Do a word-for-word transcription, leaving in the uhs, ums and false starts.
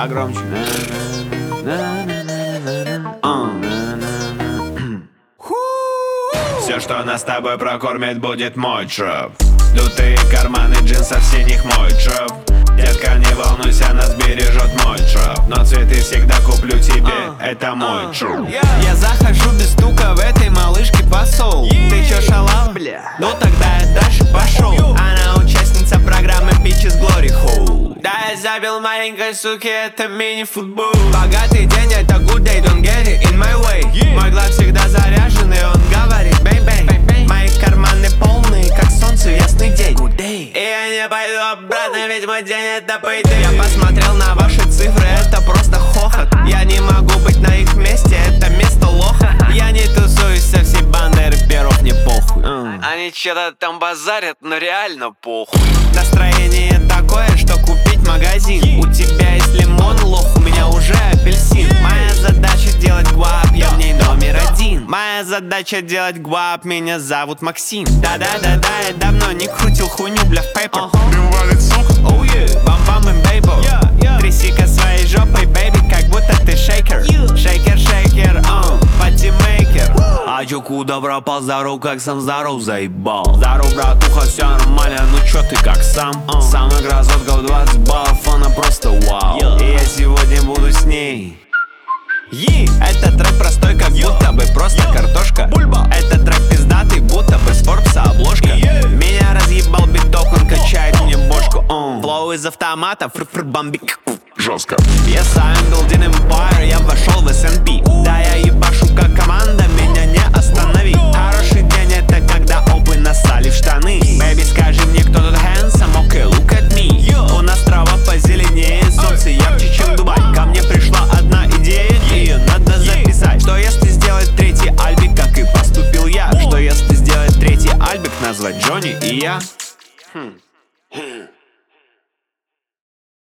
погромче. Все, что нас с тобой прокормит, будет мой трэп. Лютые карманы джинсов синих мой трэп. Детка, не волнуйся, нас бережет мой трэп. Но цветы всегда куплю тебе, это мой трэп. Я захожу без стука в этой малышке посол. Ты чё, шалав, бля? Ну тогда я дальше пошел. Она участница программы Bitches Glory Hole. Да, я забил маленькой суки, это мини-футбол. Богатый день, это good day, don't get it in my way. Мой глаз всегда заряжен, и он говорит бэй-бэй. Мои карманы полные, как солнце в ясный день. И я не пойду обратно, ведь мой день это payday. Я посмотрел на ваши цифры, это просто хохот. Я не могу быть на их месте, это место лоха. Я не тусуюсь со всей бандой рэперов, мне похуй. Они что-то там базарят, но реально похуй. Настроение такое, что купить магазин. У тебя есть лимон, лох, у меня уже апельсин. Моя задача делать гуап, я в ней номер один. Моя задача делать гуап, меня зовут Максим. Да-да-да-да, я давно не крутил хуйню, бля, в пейпер. Oh yeah, бам-бам и бейбо. Тряси-ка своей жопой, бэйби, как будто ты шейкер. Шейкер, шейкер, uh, патимейкер. А чё куда пропал, здоров, как сам здоров, заебал. Здоров, братуха, все нормально, ну чё ты как сам? uh. Самая красотка в двадцать баллов, она просто вау. И я сегодня буду с ней. Е, этот трек простой, как будто бы просто картошка. Бульба. Этот трек пиздатый, будто бы с Форбса обложка. Меня разъебал биток, он качает мне бошку. Флоу из автомата, фр-фр бомбик. Жестко. Yes, I'm building empire, я вошел в эс эн пи. Да, я ебашу как команда, меня не останови. Хороший день это когда опы насали в штаны. Бэйби, скажи мне, кто тут handsome, okay, look at me. У нас трава позеленее, солнце ярче, чем Дубай. Ко мне пришла одна идея, ее надо записать. Что если сделать третий альбик, как и поступил я? Что если сделать третий альбик, назвать Джонни и я? Хм.